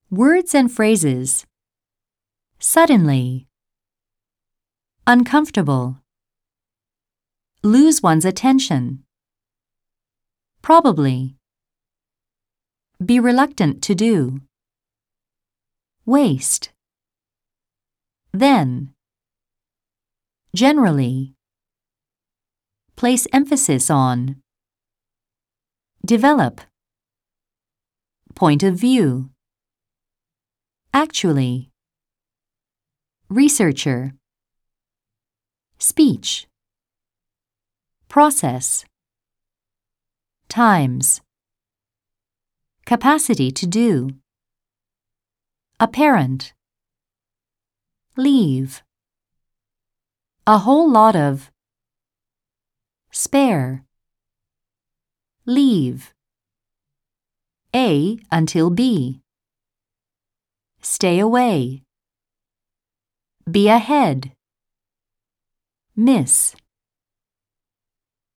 Words and phrases. Suddenly. Uncomfortable. Lose one's attention. Probably. Be reluctant to do. Waste. Then. Generally. Place emphasis on. Develop. Point of view. Actually. Researcher. Speech. Process. Times. Capacity to do. Apparent. Leave. A whole lot of. Spare. Leave. A until B. Stay away. Be ahead. Miss.